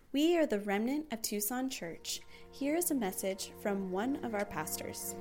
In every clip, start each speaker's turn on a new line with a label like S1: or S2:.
S1: We are the remnant of Tucson Church. Here is a message from one of our pastors.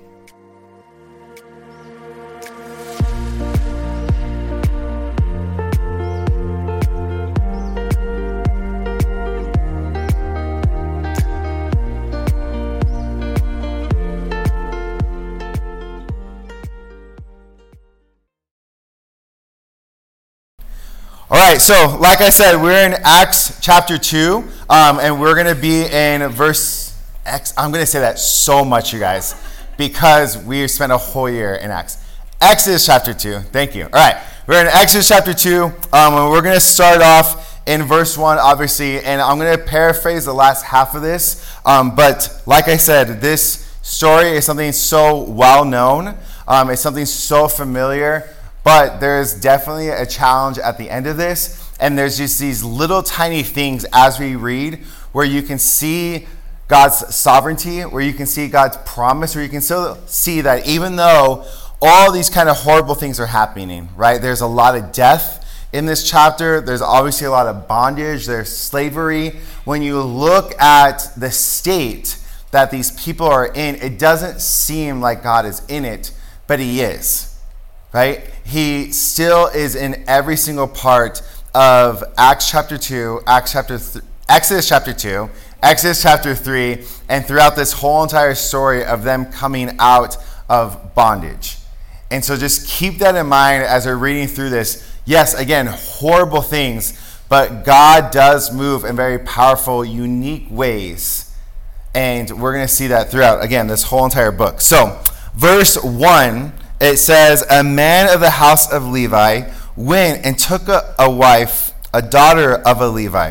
S2: All right, so like I said, we're in Acts chapter 2, and we're going to be in verse X. I'm going to say that so much, you guys, because we spent a whole year in Acts. Exodus chapter 2, thank you. All right, we're in Exodus chapter 2, and we're going to start off in verse 1, obviously, and I'm going to paraphrase the last half of this, but like I said, this story is something so well known, it's something so familiar. But there's definitely a challenge at the end of this, and there's just these little tiny things as we read where you can see God's sovereignty, where you can see God's promise, where you can still see that even though all these kind of horrible things are happening, right? There's a lot of death in this chapter. There's obviously a lot of bondage. There's slavery. When you look at the state that these people are in, it doesn't seem like God is in it, but he is. Right? He still is in every single part of Acts chapter 2, Exodus chapter 2, Exodus chapter 3, and throughout this whole entire story of them coming out of bondage. And so just keep that in mind as we're reading through this. Yes, again, horrible things, but God does move in very powerful, unique ways. And we're going to see that throughout, again, this whole entire book. So, verse 1, it says, a man of the house of Levi went and took a wife, a daughter of a Levi.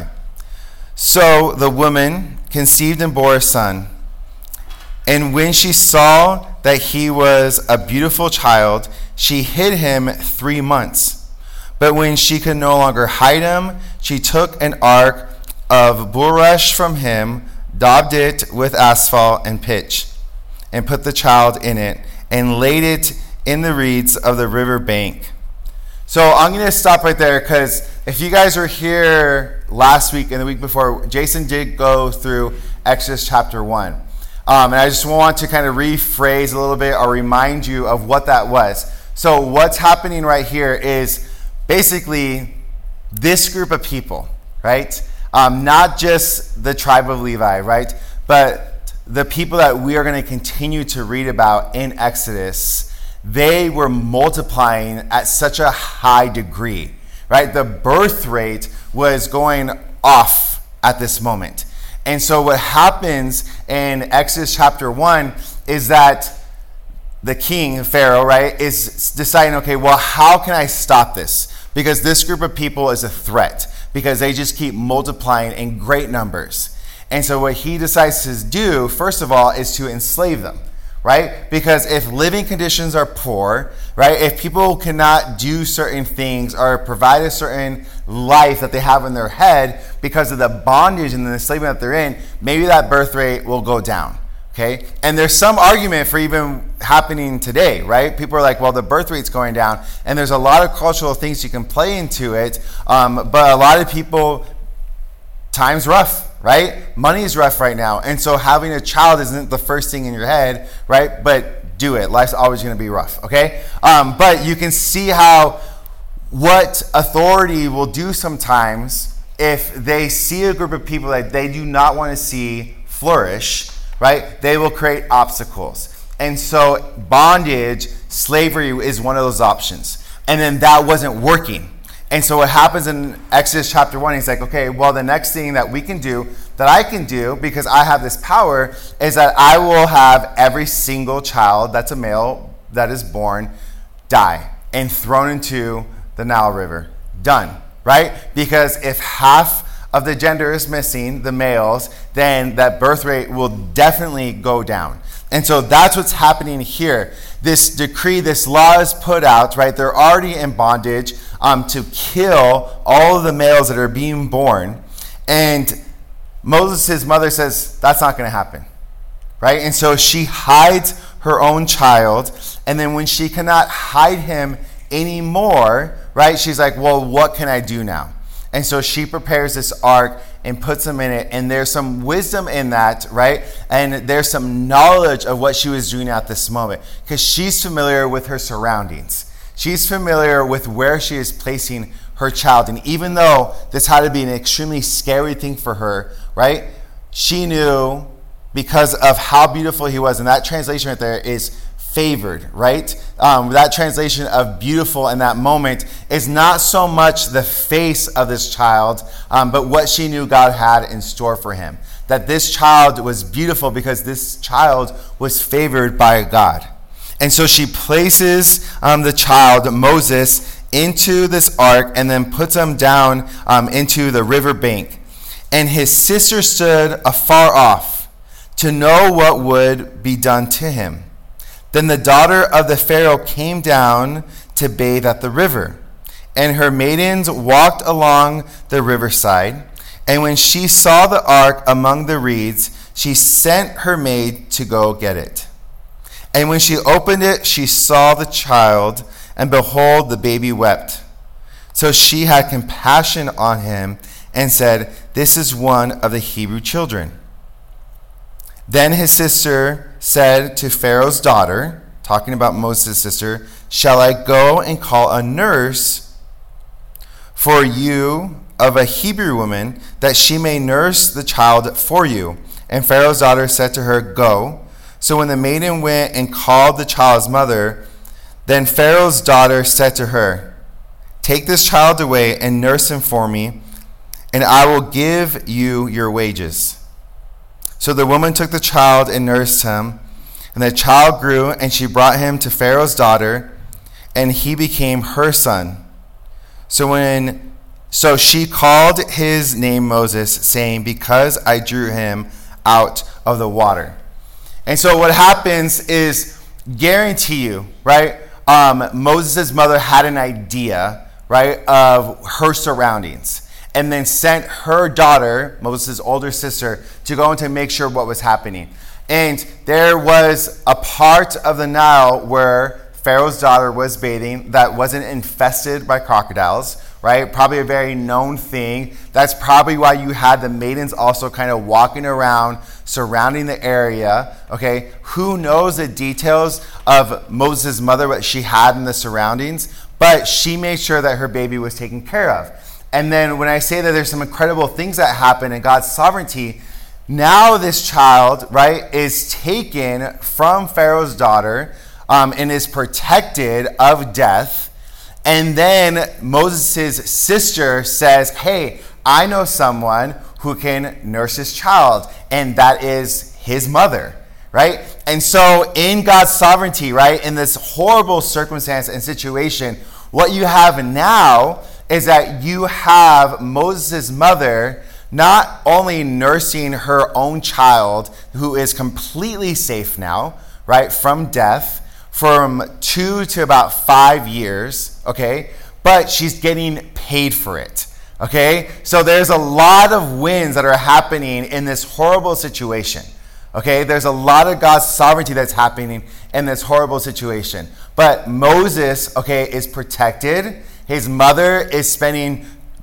S2: So the woman conceived and bore a son. And when she saw that he was a beautiful child, she hid him 3 months. But when she could no longer hide him, she took an ark of bulrush from him, daubed it with asphalt and pitch, and put the child in it, and laid it in the reeds of the river bank. So I'm going to stop right there because if you guys were here last week and the week before, Jason did go through Exodus chapter 1. And I just want to kind of rephrase a little bit or remind you of what that was. So what's happening right here is basically this group of people, right? Not just the tribe of Levi, right? But the people that we are going to continue to read about in Exodus. They were multiplying at such a high degree, right? The birth rate was going off at this moment. And so what happens in Exodus chapter 1 is that the king, Pharaoh, right, is deciding, okay, well, how can I stop this? Because this group of people is a threat because they just keep multiplying in great numbers. And so what he decides to do, first of all, is to enslave them. Right? Because if living conditions are poor, right? If people cannot do certain things or provide a certain life that they have in their head because of the bondage and the enslavement that they're in, maybe that birth rate will go down. Okay? And there's some argument for even happening today, right? People are like, well, the birth rate's going down. And there's a lot of cultural things you can play into it. But a lot of people, time's rough. Right? Money is rough right now. And so having a child isn't the first thing in your head, right? But do it. Life's always going to be rough, okay? But you can see how what authority will do sometimes if they see a group of people that they do not want to see flourish, right? They will create obstacles. And so bondage, slavery is one of those options. And then that wasn't working. And so what happens in Exodus chapter 1, he's like, okay, well, the next thing that we can do, that I can do, because I have this power, is that I will have every single child that's a male that is born die and thrown into the Nile River. Done, right? Because if half of the gender is missing, the males, then that birth rate will definitely go down. And so that's what's happening here. This decree, this law is put out, right? They're already in bondage to kill all of the males that are being born. And Moses, his mother, says, that's not going to happen, right? And so she hides her own child. And then when she cannot hide him anymore, right, she's like, well, what can I do now? And so she prepares this ark and puts them in it. And there's some wisdom in that, right? And there's some knowledge of what she was doing at this moment, because she's familiar with her surroundings. She's familiar with where she is placing her child. And even though this had to be an extremely scary thing for her, right? She knew, because of how beautiful he was. And that translation right there is favored, right? That translation of beautiful in that moment is not so much the face of this child, but what she knew God had in store for him. That this child was beautiful because this child was favored by God. And so she places the child, Moses, into this ark and then puts him down into the river bank. And his sister stood afar off to know what would be done to him. Then the daughter of the Pharaoh came down to bathe at the river, and her maidens walked along the riverside. And when she saw the ark among the reeds, she sent her maid to go get it. And when she opened it, she saw the child, and behold, the baby wept. So she had compassion on him and said, "This is one of the Hebrew children." Then his sister said to Pharaoh's daughter, talking about Moses' sister, "Shall I go and call a nurse for you of a Hebrew woman, that she may nurse the child for you?" And Pharaoh's daughter said to her, "Go." So when the maiden went and called the child's mother, then Pharaoh's daughter said to her, "Take this child away and nurse him for me, and I will give you your wages." So the woman took the child and nursed him, and the child grew, and she brought him to Pharaoh's daughter, and he became her son. So she called his name Moses, saying, "Because I drew him out of the water." And so what happens is, guarantee you, right? Moses' mother had an idea, right, of her surroundings, and then sent her daughter, Moses' older sister, to go and to make sure what was happening. And there was a part of the Nile where Pharaoh's daughter was bathing that wasn't infested by crocodiles, right? Probably a very known thing. That's probably why you had the maidens also kind of walking around, surrounding the area, okay? Who knows the details of Moses' mother, what she had in the surroundings, but she made sure that her baby was taken care of. And then when I say that there's some incredible things that happen in God's sovereignty, now this child, right, is taken from Pharaoh's daughter and is protected of death. And then Moses' sister says, "Hey, I know someone who can nurse his child," and that is his mother, right? And so in God's sovereignty, right, in this horrible circumstance and situation, what you have now is that you have Moses' mother not only nursing her own child, who is completely safe now, right, from death, from 2 to about 5 years, okay, but she's getting paid for it, okay? So there's a lot of wins that are happening in this horrible situation, okay? There's a lot of God's sovereignty that's happening in this horrible situation. But Moses, okay, is protected. His mother is spending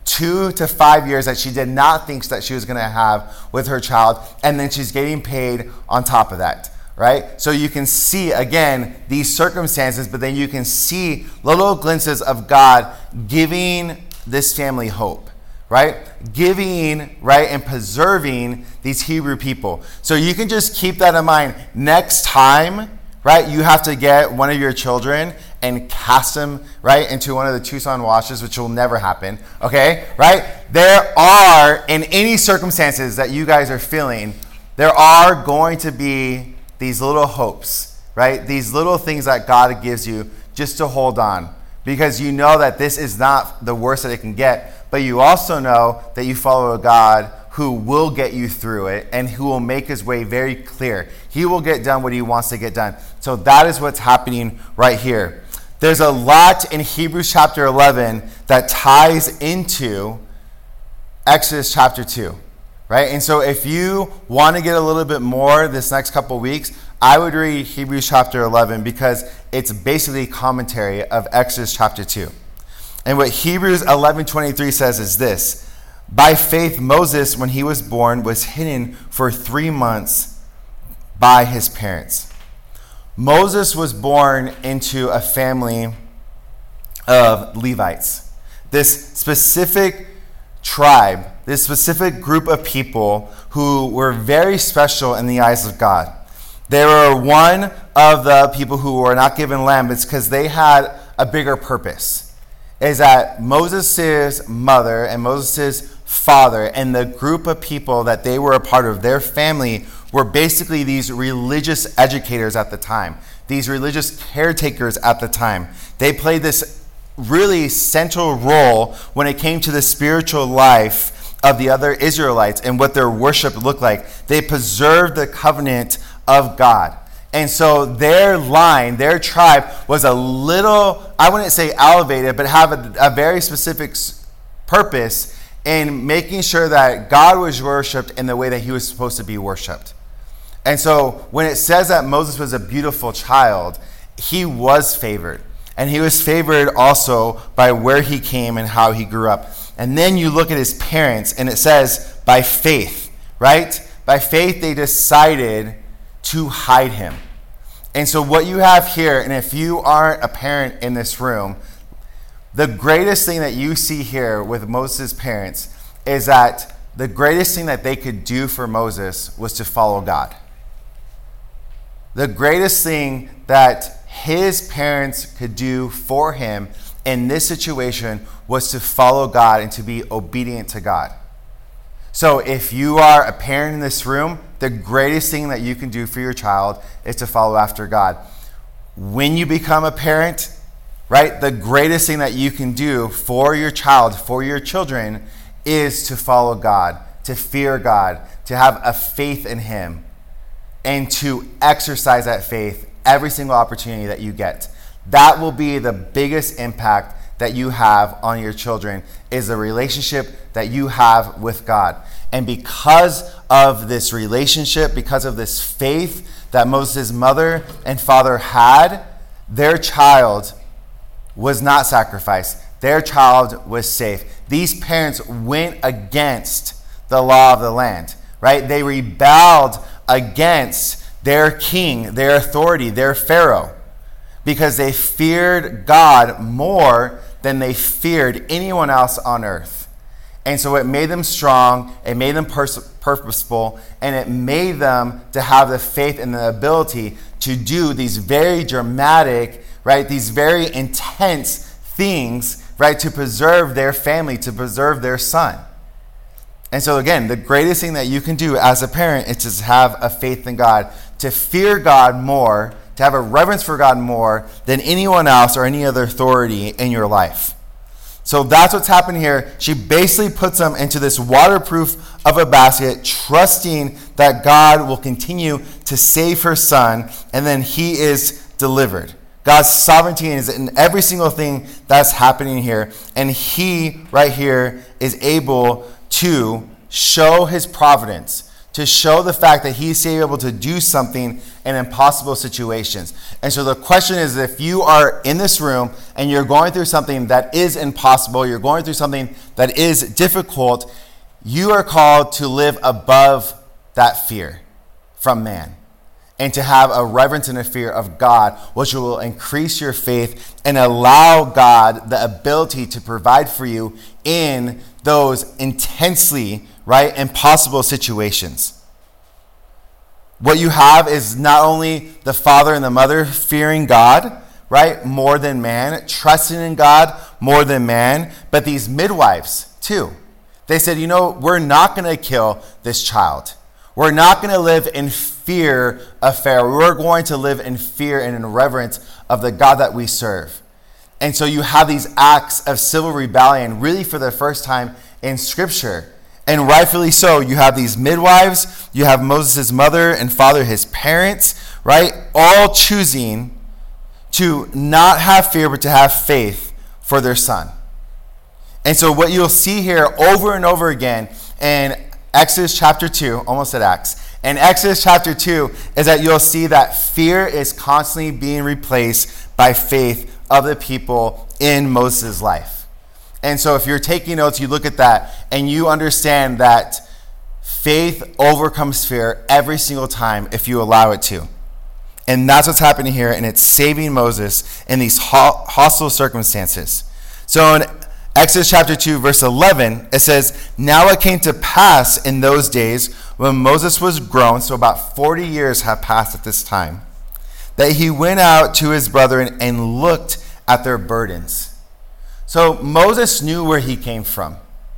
S2: 2 to 5 years that she did not think that she was going to have with her child, and then she's getting paid on top of that, right? So you can see, again, these circumstances, but then you can see little glimpses of God giving this family hope, right? Giving, right, and preserving these Hebrew people. So you can just keep that in mind. Next time, right, you have to get one of your children and cast them, right, into one of the Tucson washes, which will never happen, okay, right? There are, in any circumstances that you guys are feeling, there are going to be these little hopes, right? These little things that God gives you just to hold on, because you know that this is not the worst that it can get, but you also know that you follow a God who will get you through it and who will make his way very clear. He will get done what he wants to get done. So that is what's happening right here. There's a lot in Hebrews chapter 11 that ties into Exodus chapter 2, right? And so if you want to get a little bit more this next couple weeks, I would read Hebrews chapter 11 because it's basically commentary of Exodus chapter 2. And what Hebrews 11:23 says is this: by faith, Moses, when he was born, was hidden for 3 months by his parents. Moses was born into a family of Levites. This specific tribe, this specific group of people who were very special in the eyes of God. They were one of the people who were not given land. It's because they had a bigger purpose. Is that Moses' mother and Moses' father and the group of people that they were a part of, their family, were basically these religious educators at the time, these religious caretakers at the time. They played this really central role when it came to the spiritual life of the other Israelites and what their worship looked like. They preserved the covenant of God. And so their line, their tribe was a little, I wouldn't say elevated, but have a very specific purpose in making sure that God was worshipped in the way that he was supposed to be worshipped. And so when it says that Moses was a beautiful child, he was favored. And he was favored also by where he came and how he grew up. And then you look at his parents, and it says, by faith, right? By faith, they decided to hide him. And so what you have here, and if you aren't a parent in this room, the greatest thing that you see here with Moses' parents is that the greatest thing that they could do for Moses was to follow God. The greatest thing that his parents could do for him in this situation was to follow God and to be obedient to God. So if you are a parent in this room, the greatest thing that you can do for your child is to follow after God. When you become a parent, right, the greatest thing that you can do for your child, for your children, is to follow God, to fear God, to have a faith in him, and to exercise that faith every single opportunity that you get. That will be the biggest impact that you have on your children, is the relationship that you have with God. And because of this relationship, because of this faith that Moses' mother and father had, their child was not sacrificed. Their child was safe. These parents went against the law of the land, right? They rebelled against their king, their authority, their Pharaoh, because they feared God more than they feared anyone else on earth. And so it made them strong, it made them purposeful, and it made them to have the faith and the ability to do these very dramatic, right, these very intense things, right, to preserve their family, to preserve their son. And so again, the greatest thing that you can do as a parent is to have a faith in God, to fear God more, to have a reverence for God more than anyone else or any other authority in your life. So that's what's happening here. She basically puts them into this waterproof of a basket, trusting that God will continue to save her son, and then he is delivered. God's sovereignty is in every single thing that's happening here, and he right here is able to show his providence, to show the fact that he's able to do something in impossible situations. And so the question is, if you are in this room and you're going through something that is impossible, you're going through something that is difficult, you are called to live above that fear from man and to have a reverence and a fear of God, which will increase your faith and allow God the ability to provide for you in those intensely, right, impossible situations. What you have is not only the father and the mother fearing God, right, more than man, trusting in God more than man, but these midwives too. They said, you know, we're not going to kill this child. We're not going to live in fear of Pharaoh. We're going to live in fear and in reverence of the God that we serve. And so you have these acts of civil rebellion really for the first time in Scripture. And rightfully so. You have these midwives, you have Moses' mother and father, his parents, right? All choosing to not have fear, but to have faith for their son. And so what you'll see here over and over again in Exodus chapter 2, almost at Acts, in Exodus chapter 2 is that you'll see that fear is constantly being replaced by faith of the people in Moses' life. And so if you're taking notes, you look at that and you understand that faith overcomes fear every single time if you allow it to. And that's what's happening here, and it's saving Moses in these hostile circumstances. So in Exodus chapter 2, verse 11, it says, "Now it came to pass in those days when Moses was grown," so about 40 years have passed at this time, "that he went out to his brethren and looked at their burdens." So Moses knew where he came from,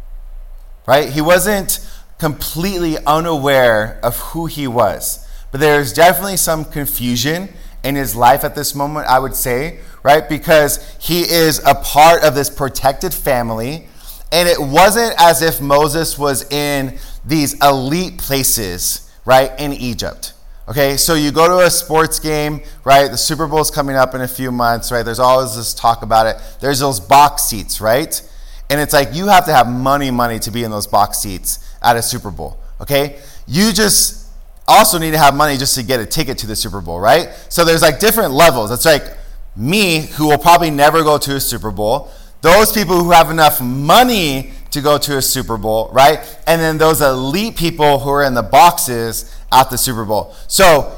S2: right? He wasn't completely unaware of who he was. But there's definitely some confusion in his life at this moment, I would say, right? Because he is a part of this protected family. And it wasn't as if Moses was in these elite places, right, in Egypt. Okay, so you go to a sports game, right? The Super Bowl is coming up in a few months, right? There's always this talk about it. There's those box seats, right? And it's like you have to have money to be in those box seats at a Super Bowl, okay? You just also need to have money just to get a ticket to the Super Bowl, right? So there's like different levels. It's like me, who will probably never go to a Super Bowl, those people who have enough money to go to a Super Bowl, right? And then those elite people who are in the boxes at the Super Bowl. So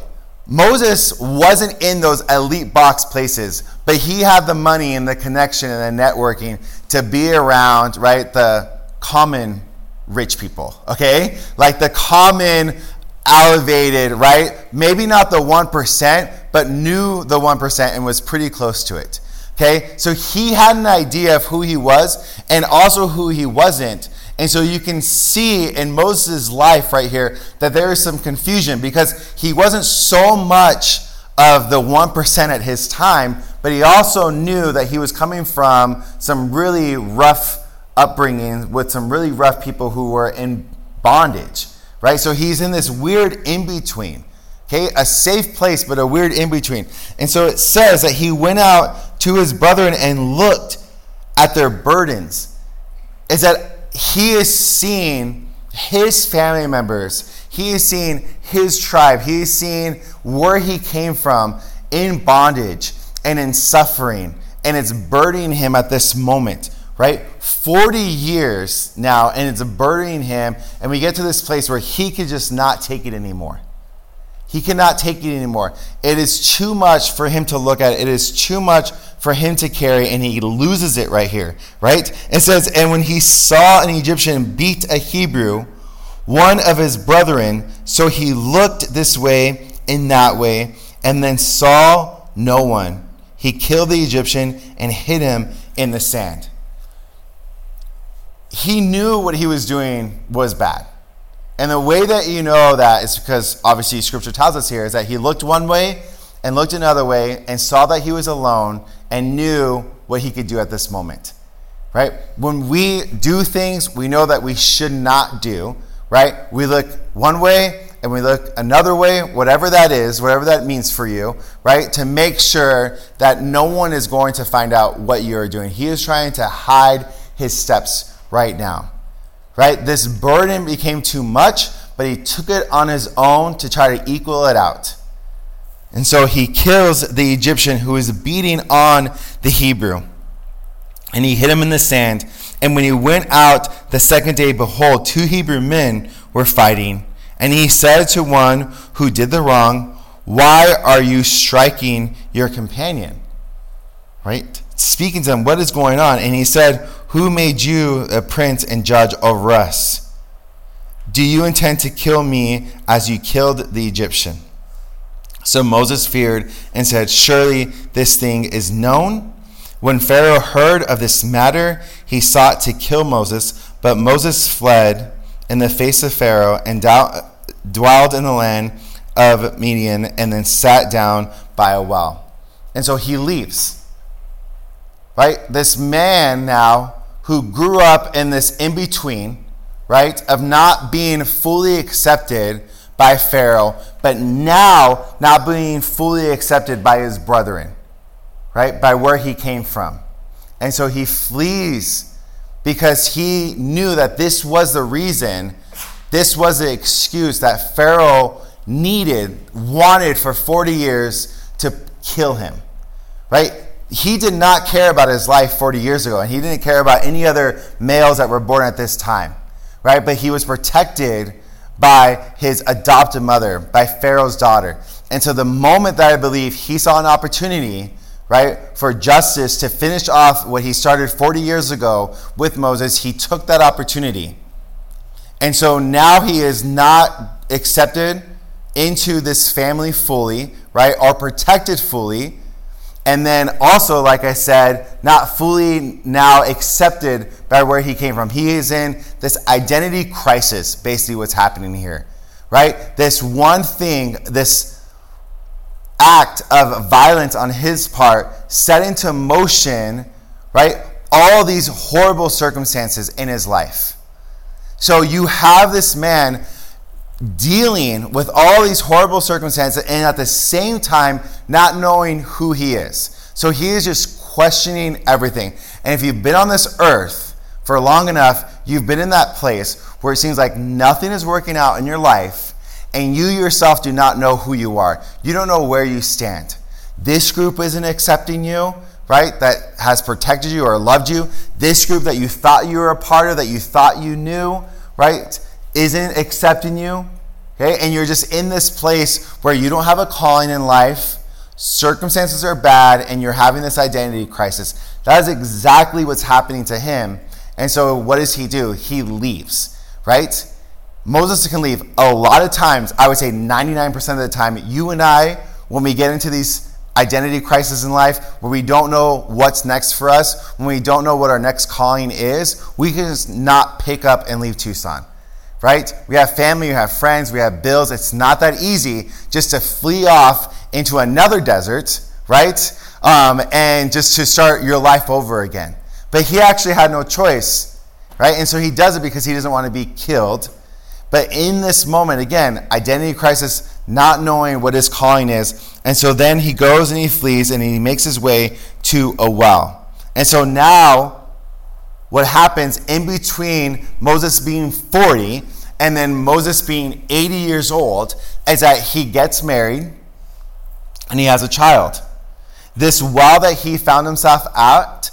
S2: Moses wasn't in those elite box places, but he had the money and the connection and the networking to be around, right, the common rich people, okay? Like the common elevated, right? Maybe not the 1%, but knew the 1% and was pretty close to it. Okay? So he had an idea of who he was and also who he wasn't. And so you can see in Moses' life right here that there is some confusion because he wasn't so much of the 1% at his time, but he also knew that he was coming from some really rough upbringing with some really rough people who were in bondage. Right? So he's in this weird in-between. Okay? A safe place, but a weird in-between. And so it says that he went out to his brethren and looked at their burdens. Is that he is seeing his family members. He is seeing his tribe. He is seeing where he came from in bondage and in suffering. And it's burdening him at this moment. Right? 40 years now, and it's burdening him, and we get to this place where he could just not take it anymore. He cannot take it anymore. It is too much for him to look at. It is too much for him to carry, and he loses it right here, right? It says, "And when he saw an Egyptian beat a Hebrew, one of his brethren, so he looked this way and that way, and then saw no one. He killed the Egyptian and hid him in the sand." He knew what he was doing was bad. And the way that you know that is because obviously scripture tells us here is that he looked one way and looked another way and saw that he was alone and knew what he could do at this moment, right? When we do things we know that we should not do, right? We look one way and we look another way, whatever that is, whatever that means for you, right? To make sure that no one is going to find out what you're doing. He is trying to hide his steps right now, right? This burden became too much, but he took it on his own to try to equal it out. And so he kills the Egyptian who is beating on the Hebrew. And he hid him in the sand. And when he went out the second day, behold, 2 Hebrew men were fighting. And he said to one who did the wrong, "Why are you striking your companion?" Right? Speaking to him, what is going on? And he said, "Who made you a prince and judge over us? Do you intend to kill me as you killed the Egyptian?" So Moses feared and said, "Surely this thing is known." When Pharaoh heard of this matter, he sought to kill Moses, but Moses fled in the face of Pharaoh and dwelled in the land of Midian and then sat down by a well. And so he leaves. Right? This man now who grew up in this in-between, right, of not being fully accepted by Pharaoh, but now not being fully accepted by his brethren, right, by where he came from. And so he flees because he knew that this was the reason, this was the excuse that Pharaoh wanted for 40 years to kill him, right? he did not care about his life 40 years ago, and he didn't care about any other males that were born at this time, right? But he was protected by his adopted mother, by Pharaoh's daughter. And so the moment that I believe he saw an opportunity, right, for justice to finish off what he started 40 years ago with Moses, he took that opportunity. And so now he is not accepted into this family fully, right, or protected fully. And then also, like I said, not fully now accepted by where he came from. He is in this identity crisis, basically what's happening here, right? This one thing, this act of violence on his part set into motion, right, all these horrible circumstances in his life. So you have this man dealing with all these horrible circumstances and at the same time not knowing who he is. So he is just questioning everything. And if you've been on this earth for long enough, you've been in that place where it seems like nothing is working out in your life and you yourself do not know who you are. You don't know where you stand. This group isn't accepting you, right, that has protected you or loved you. This group that you thought you were a part of, that you thought you knew, right, isn't accepting you, okay? And you're just in this place where you don't have a calling in life, circumstances are bad, and you're having this identity crisis. That is exactly what's happening to him. And so what does he do? He leaves, right? Moses can leave. A lot of times, I would say 99% of the time, you and I, when we get into these identity crises in life, where we don't know what's next for us, when we don't know what our next calling is, we can just not pick up and leave Tucson, right? We have family, we have friends, we have bills. It's not that easy just to flee off into another desert, right? And just to start your life over again. But he actually had no choice, right? And so he does it because he doesn't want to be killed. But in this moment, again, identity crisis, not knowing what his calling is. And so then he goes and he flees and he makes his way to a well. And so now what happens in between Moses being 40 and then Moses being 80 years old is that he gets married and he has a child. This well that he found himself at,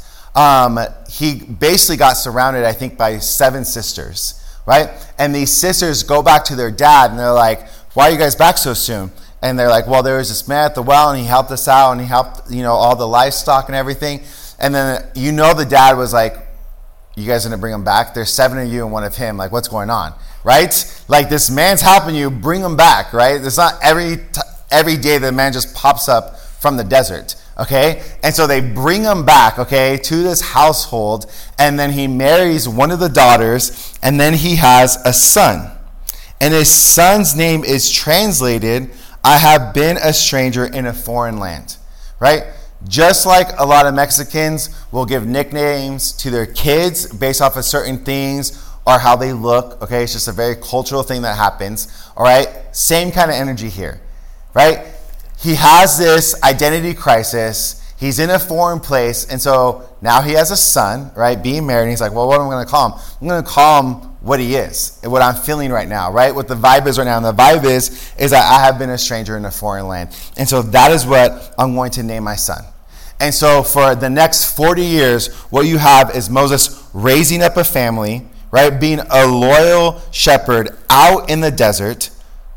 S2: he basically got surrounded, I think, by 7 sisters. Right? And these sisters go back to their dad and they're like, why are you guys back so soon? And they're like, well, there was this man at the well and he helped us out and he helped, all the livestock and everything. And then, the dad was like, you guys gonna bring him back? There's 7 of you and 1 of him. Like, what's going on? Right? Like, this man's helping you, bring him back, right? It's not every day the man just pops up from the desert. Okay, and so they bring him back, okay, to this household, and then he marries one of the daughters, and then he has a son. And his son's name is translated, I have been a stranger in a foreign land, right? Just like a lot of Mexicans will give nicknames to their kids based off of certain things or how they look, okay? It's just a very cultural thing that happens, all right? Same kind of energy here, right? He has this identity crisis. He's in a foreign place. And so now he has a son, right, being married. And he's like, well, what am I going to call him? I'm going to call him what he is and what I'm feeling right now, right? What the vibe is right now. And the vibe is that I have been a stranger in a foreign land. And so that is what I'm going to name my son. And so for the next 40 years, what you have is Moses raising up a family, right, being a loyal shepherd out in the desert.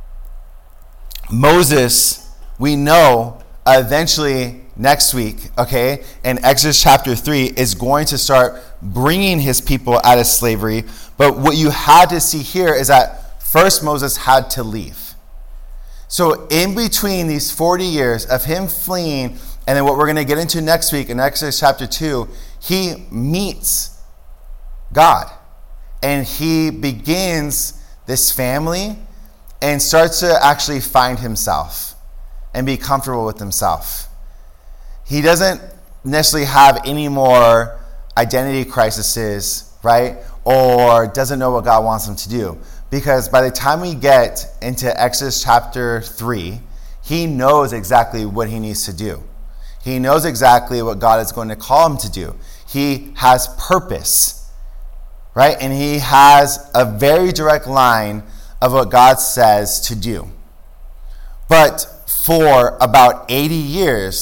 S2: Moses, we know eventually next week, okay, in Exodus chapter 3, is going to start bringing his people out of slavery. But what you had to see here is that first Moses had to leave. So in between these 40 years of him fleeing, and then what we're going to get into next week in Exodus chapter 2, he meets God. And he begins this family and starts to actually find himself and be comfortable with himself. He doesn't necessarily have any more identity crises, right? Or doesn't know what God wants him to do. Because by the time we get into Exodus chapter 3, he knows exactly what he needs to do. He knows exactly what God is going to call him to do. He has purpose, right? And he has a very direct line of what God says to do. But for about 80 years,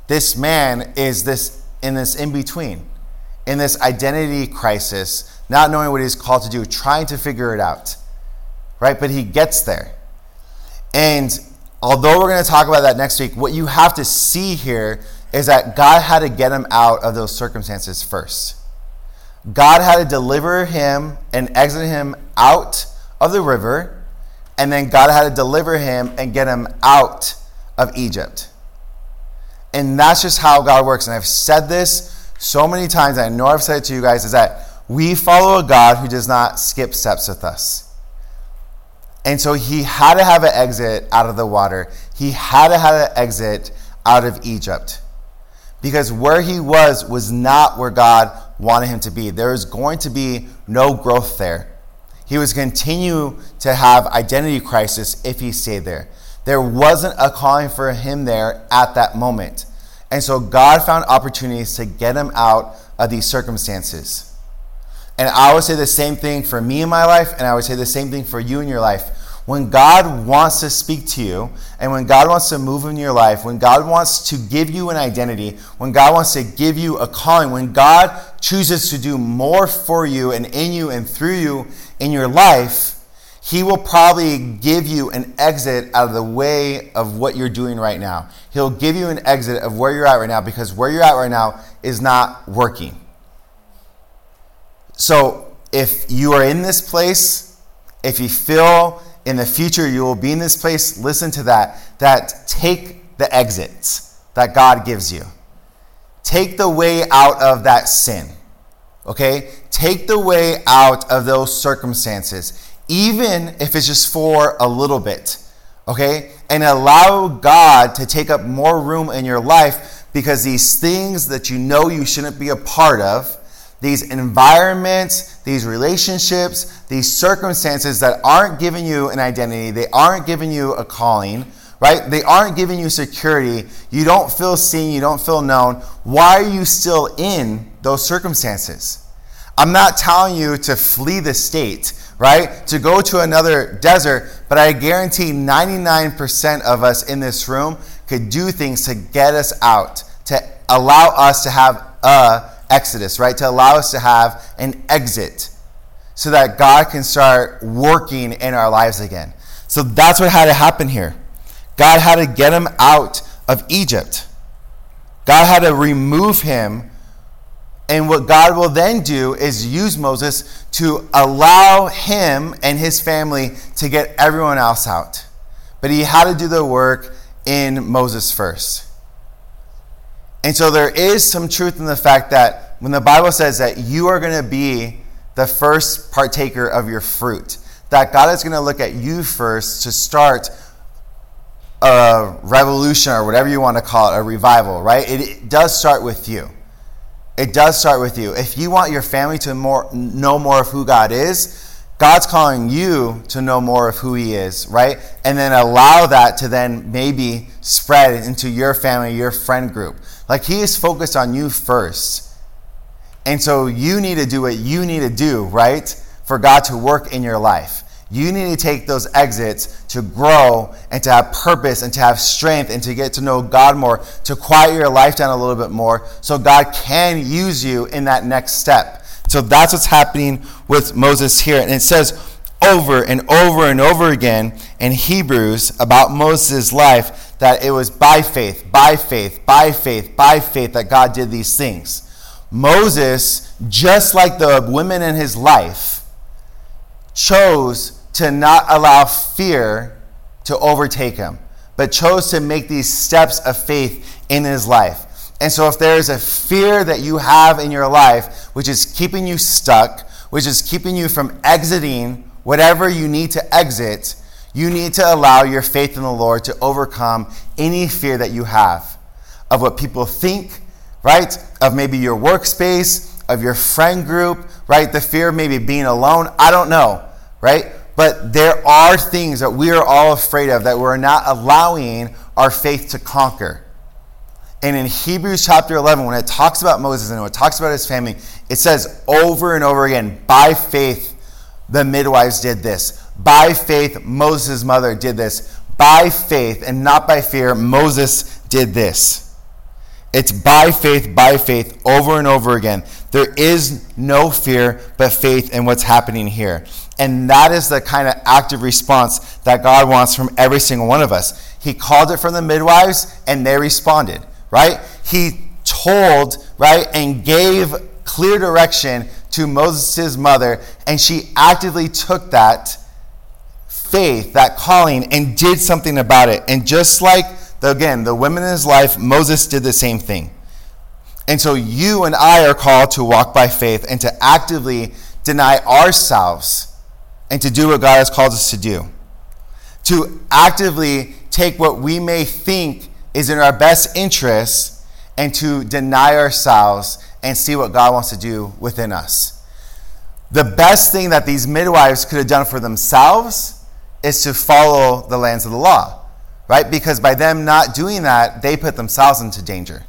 S2: this man is in this in-between, in this identity crisis, not knowing what he's called to do, trying to figure it out, right? But he gets there. And although we're going to talk about that next week, what you have to see here is that God had to get him out of those circumstances first. God had to deliver him and exit him out of the river, and then God had to deliver him and get him out of Egypt. And that's just how God works. And I've said this so many times, and I know I've said it to you guys, is that we follow a God who does not skip steps with us. And so he had to have an exit out of the water. He had to have an exit out of Egypt. Because where he was not where God wanted him to be. There was going to be no growth there. He was continue to have identity crisis if he stayed there. There wasn't a calling for him there at that moment. And so God found opportunities to get him out of these circumstances. And I would say the same thing for me in my life, and I would say the same thing for you in your life. When God wants to speak to you, and when God wants to move in your life, when God wants to give you an identity, when God wants to give you a calling, when God chooses to do more for you and in you and through you in your life, he will probably give you an exit out of the way of what you're doing right now. He'll give you an exit of where you're at right now, because where you're at right now is not working. So if you are in this place, if you feel in the future you will be in this place, listen to that take the exits that God gives you. Take the way out of that sin, okay? Take the way out of those circumstances, even if it's just for a little bit, okay? And allow God to take up more room in your life, because these things that you know you shouldn't be a part of, these environments, these relationships, these circumstances that aren't giving you an identity, they aren't giving you a calling, right? They aren't giving you security. You don't feel seen, you don't feel known. Why are you still in those circumstances? I'm not telling you to flee the state, right? To go to another desert, but I guarantee 99% of us in this room could do things to get us out, to allow us to have a exodus, right? To allow us to have an exit so that God can start working in our lives again. So that's what had to happen here. God had to get him out of Egypt. God had to remove him. And what God will then do is use Moses to allow him and his family to get everyone else out. But he had to do the work in Moses first. And so there is some truth in the fact that when the Bible says that you are going to be the first partaker of your fruit, that God is going to look at you first to start a revolution, or whatever you want to call it, a revival, right? It does start with you. It does start with you. If you want your family to know more of who God is, God's calling you to know more of who he is, right? And then allow that to then maybe spread into your family, your friend group. Like, he is focused on you first. And so you need to do what you need to do, right? For God to work in your life. You need to take those exits to grow and to have purpose and to have strength and to get to know God more, to quiet your life down a little bit more so God can use you in that next step. So that's what's happening with Moses here. And it says over and over and over again in Hebrews about Moses' life that it was by faith, by faith, by faith, by faith that God did these things. Moses, just like the women in his life, chose to not allow fear to overtake him, but chose to make these steps of faith in his life. And so if there is a fear that you have in your life, which is keeping you stuck, which is keeping you from exiting whatever you need to exit, you need to allow your faith in the Lord to overcome any fear that you have of what people think, right? Of maybe your workspace, of your friend group, right? The fear of maybe being alone. I don't know, right? But there are things that we are all afraid of that we're not allowing our faith to conquer. And in Hebrews chapter 11, when it talks about Moses and when it talks about his family, it says over and over again, by faith, the midwives did this. By faith, Moses' mother did this. By faith and not by fear, Moses did this. It's by faith, over and over again. There is no fear but faith in what's happening here. And that is the kind of active response that God wants from every single one of us. He called it from the midwives, and they responded, right? He told, right, and gave clear direction to Moses' mother, and she actively took that faith, that calling, and did something about it. And just like, the women in his life, Moses did the same thing. And so you and I are called to walk by faith and to actively deny ourselves and to do what God has called us to do. To actively take what we may think is in our best interest and to deny ourselves and see what God wants to do within us. The best thing that these midwives could have done for themselves is to follow the lands of the law, right? Because by them not doing that, they put themselves into danger.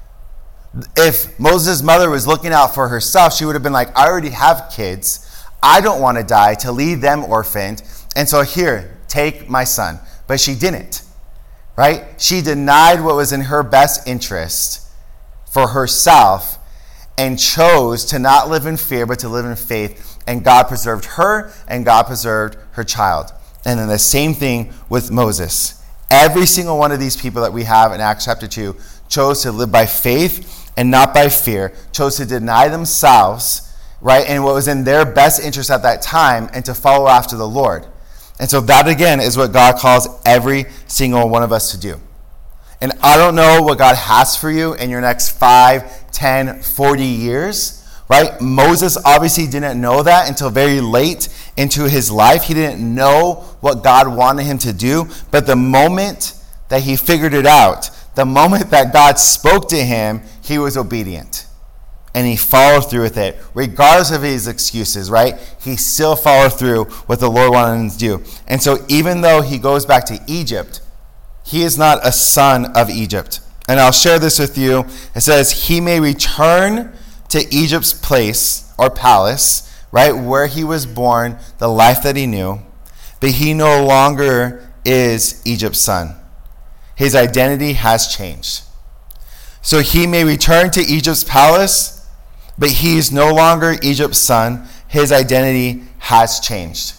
S2: If Moses' mother was looking out for herself, she would have been like, I already have kids. I don't want to die to leave them orphaned. And so here, take my son. But she didn't, right? She denied what was in her best interest for herself and chose to not live in fear, but to live in faith. And God preserved her, and God preserved her child. And then the same thing with Moses. Every single one of these people that we have in Acts chapter 2 chose to live by faith and not by fear, chose to deny themselves, right, and what was in their best interest at that time, and to follow after the Lord. And so that, again, is what God calls every single one of us to do. And I don't know what God has for you in your next 5, 10, 40 years, right? Moses obviously didn't know that until very late into his life. He didn't know what God wanted him to do. But the moment that he figured it out, the moment that God spoke to him, he was obedient. And he followed through with it. Regardless of his excuses, right? He still followed through what the Lord wanted him to do. And so even though he goes back to Egypt, he is not a son of Egypt. And I'll share this with you. It says, he may return to Egypt's place or palace, right, where he was born, the life that he knew, but he no longer is Egypt's son. His identity has changed. So he may return to Egypt's palace, but he is no longer Egypt's son. His identity has changed.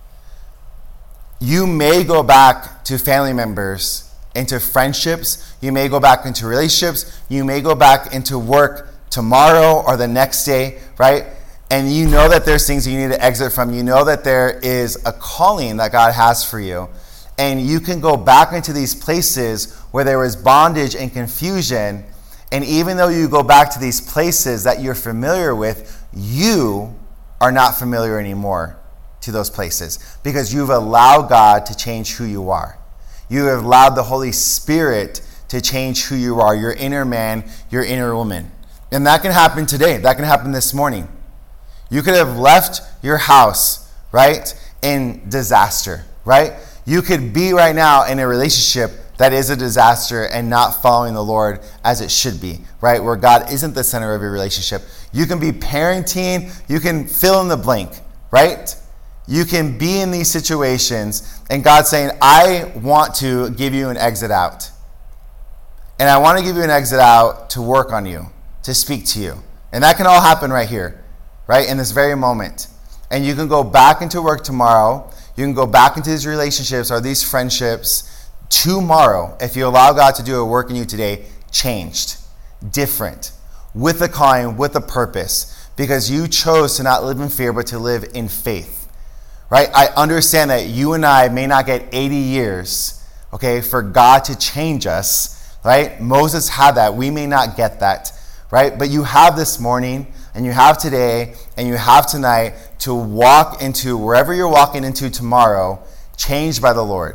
S2: You may go back to family members, into friendships. You may go back into relationships. You may go back into work tomorrow or the next day, right? And you know that there's things that you need to exit from. You know that there is a calling that God has for you. And you can go back into these places where there was bondage and confusion. And even though you go back to these places that you're familiar with, you are not familiar anymore to those places because you've allowed God to change who you are. You have allowed the Holy Spirit to change who you are, your inner man, your inner woman. And that can happen today. That can happen this morning. You could have left your house, right, in disaster, right? You could be right now in a relationship that is a disaster and not following the Lord as it should be, right? Where God isn't the center of your relationship. You can be parenting. You can fill in the blank, right? You can be in these situations and God's saying, I want to give you an exit out. And I want to give you an exit out to work on you, to speak to you. And that can all happen right here, right? In this very moment. And you can go back into work tomorrow. You can go back into these relationships or these friendships tomorrow, if you allow God to do a work in you today, changed, different, with a calling, with a purpose, because you chose to not live in fear, but to live in faith, right? I understand that you and I may not get 80 years, okay, for God to change us, right? Moses had that. We may not get that, right? But you have this morning, and you have today, and you have tonight to walk into wherever you're walking into tomorrow, changed by the Lord.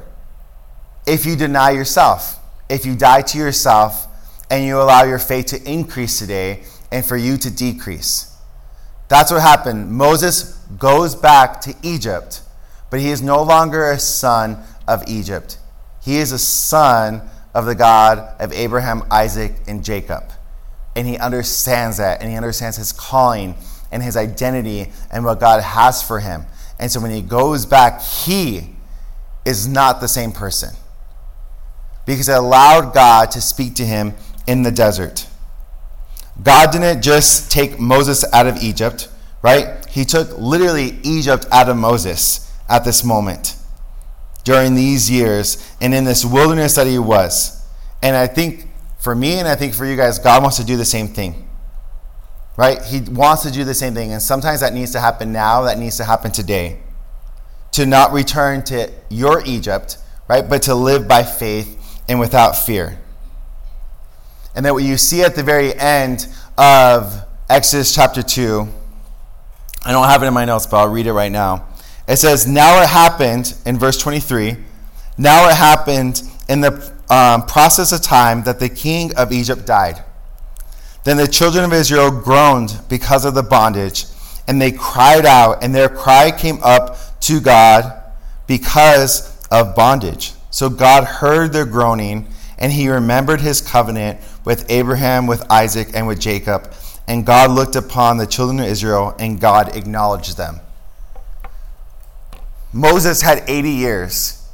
S2: If you deny yourself, if you die to yourself and you allow your faith to increase today and for you to decrease. That's what happened. Moses goes back to Egypt, but he is no longer a son of Egypt. He is a son of the God of Abraham, Isaac, and Jacob. And he understands that, and he understands his calling and his identity and what God has for him. And so when he goes back, he is not the same person, because it allowed God to speak to him in the desert. God didn't just take Moses out of Egypt, right? He took literally Egypt out of Moses at this moment during these years and in this wilderness that he was. And I think for me and I think for you guys, God wants to do the same thing, right? He wants to do the same thing. And sometimes that needs to happen now. That needs to happen today. To not return to your Egypt, right? But to live by faith and without fear. And then what you see at the very end of Exodus chapter 2, I don't have it in my notes, but I'll read it right now. It says, now it happened, in verse 23, now it happened in the process of time that the king of Egypt died. Then the children of Israel groaned because of the bondage, and they cried out, and their cry came up to God because of bondage. So God heard their groaning, and he remembered his covenant with Abraham, with Isaac, and with Jacob. And God looked upon the children of Israel, and God acknowledged them. Moses had 80 years.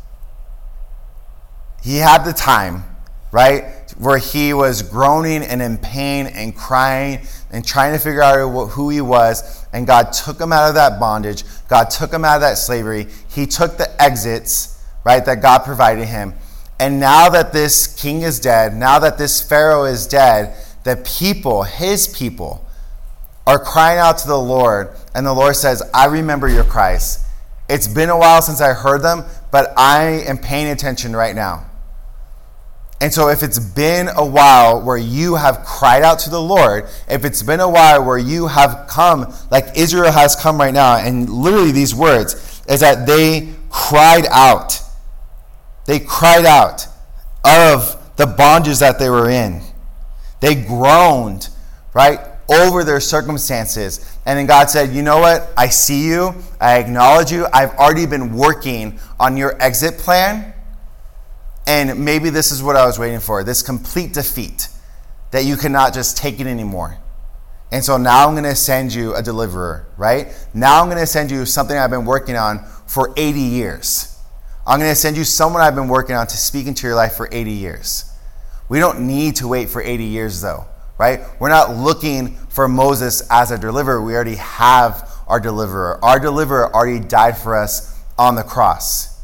S2: He had the time, right, where he was groaning and in pain and crying and trying to figure out who he was. And God took him out of that bondage. God took him out of that slavery. He took the exits, right, that God provided him. And now that this king is dead, now that this Pharaoh is dead, the people, his people, are crying out to the Lord. And the Lord says, I remember your cries. It's been a while since I heard them, but I am paying attention right now. And so if it's been a while where you have cried out to the Lord, if it's been a while where you have come, like Israel has come right now, and literally these words, is that they cried out. They cried out of the bondage that they were in. They groaned, right, over their circumstances. And then God said, you know what? I see you. I acknowledge you. I've already been working on your exit plan. And maybe this is what I was waiting for, this complete defeat, that you cannot just take it anymore. And so now I'm going to send you a deliverer, right? Now I'm going to send you something I've been working on for 80 years. I'm going to send you someone I've been working on to speak into your life for 80 years. We don't need to wait for 80 years though, right? We're not looking for Moses as a deliverer. We already have our deliverer. Our deliverer already died for us on the cross.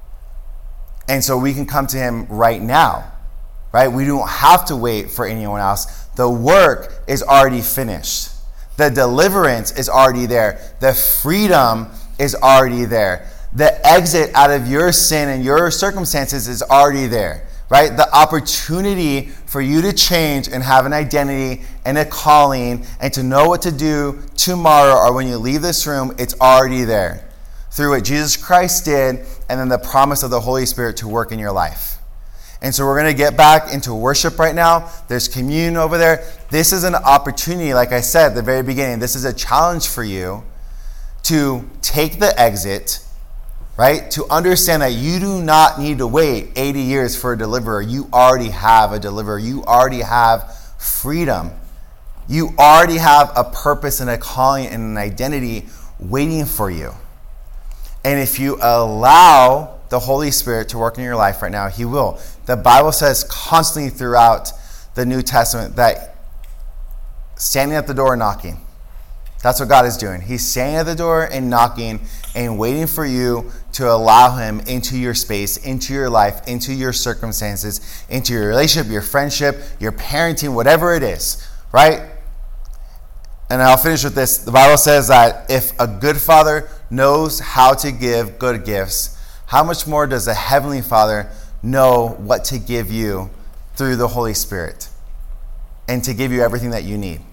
S2: And so we can come to him right now, right? We don't have to wait for anyone else. The work is already finished. The deliverance is already there. The freedom is already there. The exit out of your sin and your circumstances is already there, right? The opportunity for you to change and have an identity and a calling and to know what to do tomorrow or when you leave this room, it's already there through what Jesus Christ did and then the promise of the Holy Spirit to work in your life. And so we're going to get back into worship right now. There's communion over there. This is an opportunity, like I said at the very beginning, this is a challenge for you to take the exit, right? To understand that you do not need to wait 80 years for a deliverer. You already have a deliverer. You already have freedom. You already have a purpose and a calling and an identity waiting for you. And if you allow the Holy Spirit to work in your life right now, he will. The Bible says constantly throughout the New Testament that standing at the door and knocking. That's what God is doing. He's standing at the door and knocking and waiting for you to allow him into your space, into your life, into your circumstances, into your relationship, your friendship, your parenting, whatever it is, right? And I'll finish with this. The Bible says that if a good father knows how to give good gifts, how much more does a heavenly Father know what to give you through the Holy Spirit and to give you everything that you need?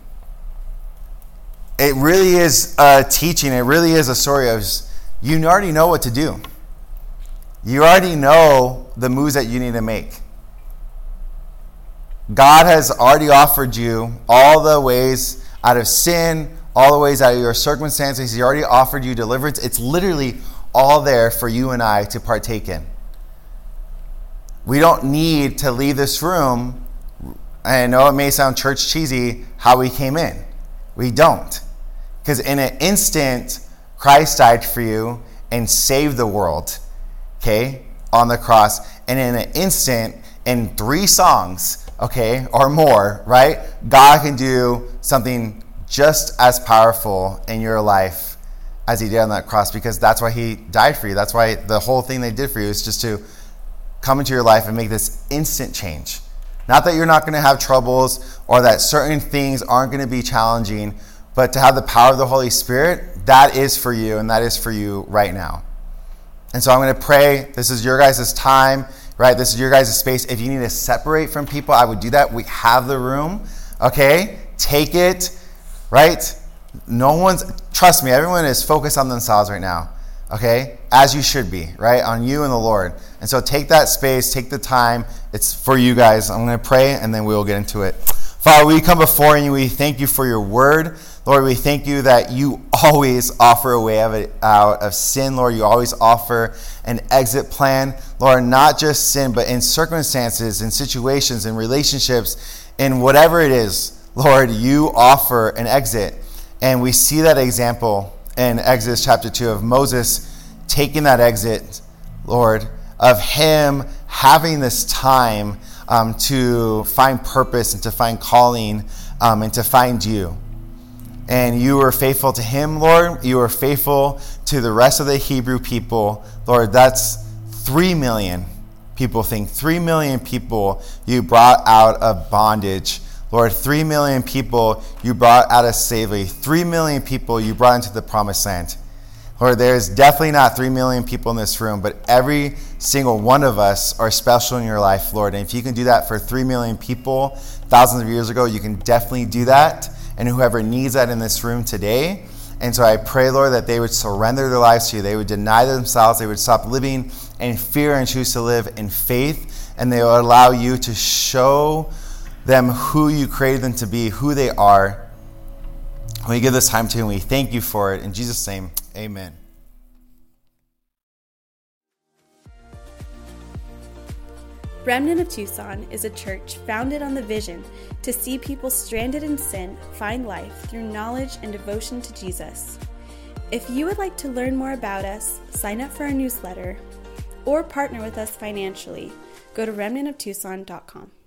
S2: It really is a teaching. It really is a story of you already know what to do. You already know the moves that you need to make. God has already offered you all the ways out of sin, all the ways out of your circumstances. He already offered you deliverance. It's literally all there for you and I to partake in. We don't need to leave this room. I know it may sound church cheesy how we came in. We don't. Because in an instant, Christ died for you and saved the world, okay, on the cross. And in an instant, in 3 songs, okay, or more, right? God can do something just as powerful in your life as he did on that cross, because that's why he died for you. That's why the whole thing they did for you is just to come into your life and make this instant change. Not that you're not going to have troubles or that certain things aren't going to be challenging, but to have the power of the Holy Spirit, that is for you, and that is for you right now. And so I'm going to pray. This is your guys' time, right? This is your guys' space. If you need to separate from people, I would do that. We have the room, okay? Take it, right? Trust me, everyone is focused on themselves right now, okay? As you should be, right? On you and the Lord. And so take that space, take the time. It's for you guys. I'm going to pray, and then we will get into it. Father, we come before you. We thank you for your word. Lord, we thank you that you always offer a way out of sin. Lord, you always offer an exit plan. Lord, not just sin, but in circumstances, in situations, in relationships, in whatever it is, Lord, you offer an exit. And we see that example in Exodus chapter 2 of Moses taking that exit, Lord, of him having this time to find purpose and to find calling and to find you. And you were faithful to him, Lord. You were faithful to the rest of the Hebrew people. Lord, that's 3 million people. 3 million people you brought out of bondage. Lord, 3 million people you brought out of slavery. 3 million people you brought into the promised land. Lord, there's definitely not 3 million people in this room, but every single one of us are special in your life, Lord. And if you can do that for 3 million people thousands of years ago, you can definitely do that. And whoever needs that in this room today. And so I pray, Lord, that they would surrender their lives to you. They would deny themselves. They would stop living in fear and choose to live in faith. And they would allow you to show them who you created them to be, who they are. We give this time to you, and we thank you for it. In Jesus' name, amen.
S1: Remnant of Tucson is a church founded on the vision to see people stranded in sin find life through knowledge and devotion to Jesus. If you would like to learn more about us, sign up for our newsletter, or partner with us financially, go to remnantoftucson.com.